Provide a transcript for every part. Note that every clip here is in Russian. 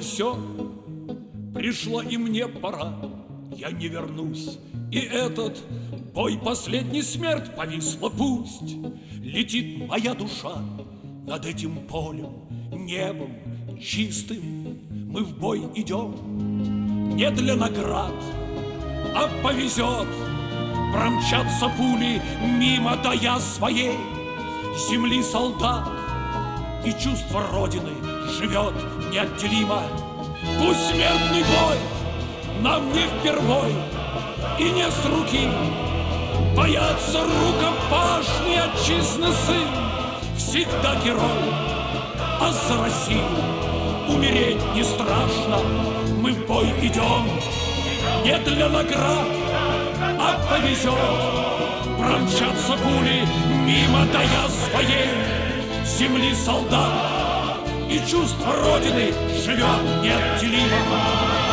все, пришла и мне пора, я не вернусь. И этот бой последний, смерть повисла, пусть летит моя душа над этим полем, небом чистым. Мы в бой идем не для наград, а повезет. Промчатся пули мимо, тая своей земли солдат, и чувство Родины живет неотделимо. Пусть смертный бой нам не впервой и не с руки, боятся рукопашный отчизны сын, всегда герой, а за Россию умереть не страшно. Мы в бой идем не для наград, а повезет. Промчатся пули мимо, тая своей земли солдат, и чувство Родины живет неотделимо.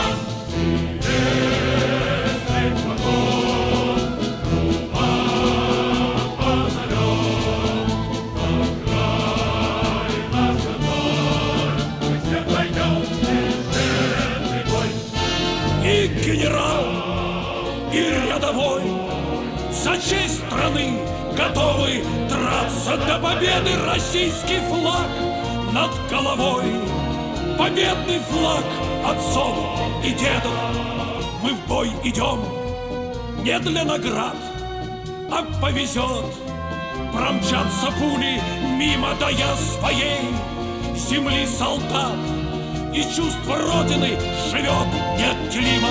И генерал, и рядовой за честь страны готовы драться до победы. Российский флаг над головой, победный флаг отцов и дедов. Мы в бой идем не для наград, а повезет. Промчатся пули мимо, тая своей земли солдат, и чувство Родины живет неотделимо.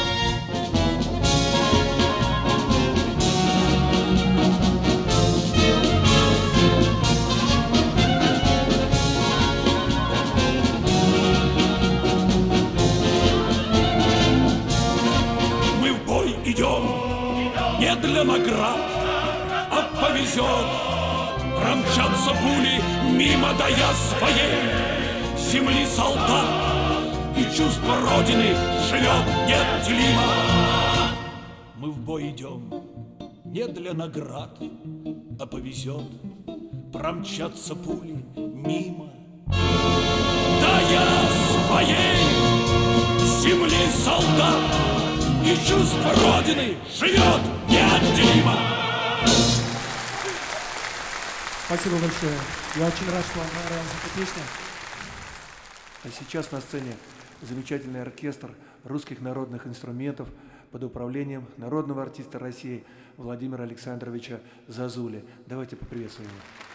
Мы в бой идем не для наград, а повезет. Промчатся пули мимо, тая своей земли солдат, и чувство Родины живет неотделимо. Мы в бой идем не для наград, а повезет. Промчатся пули мимо, тая своей земли солдат, и чувство Родины живет неотделимо. Спасибо большое. Я очень рад, что вам понравилась эта песня. А сейчас на сцене замечательный оркестр русских народных инструментов под управлением народного артиста России Владимира Александровича Зазули. Давайте поприветствуем его.